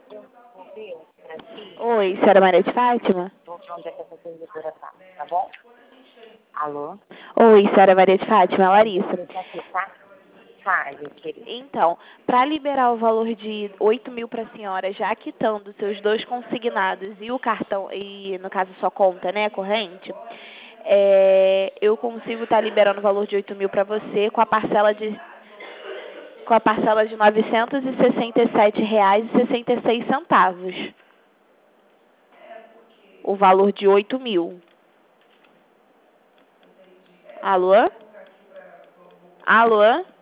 Oi, senhora Maria de Fátima? Vou ver onde é que essa servidora tá bom? Alô? Oi, senhora Maria de Fátima, é Larissa. Deixa aqui, tá? Fale, querida. Então, para liberar o valor de 8 mil para a senhora, já quitando seus dois consignados e o cartão, e no caso sua conta, né, corrente, eu consigo estar liberando o valor de 8 mil para você com a parcela de R$ 967,66. O valor de 8 mil. Alô? Alô?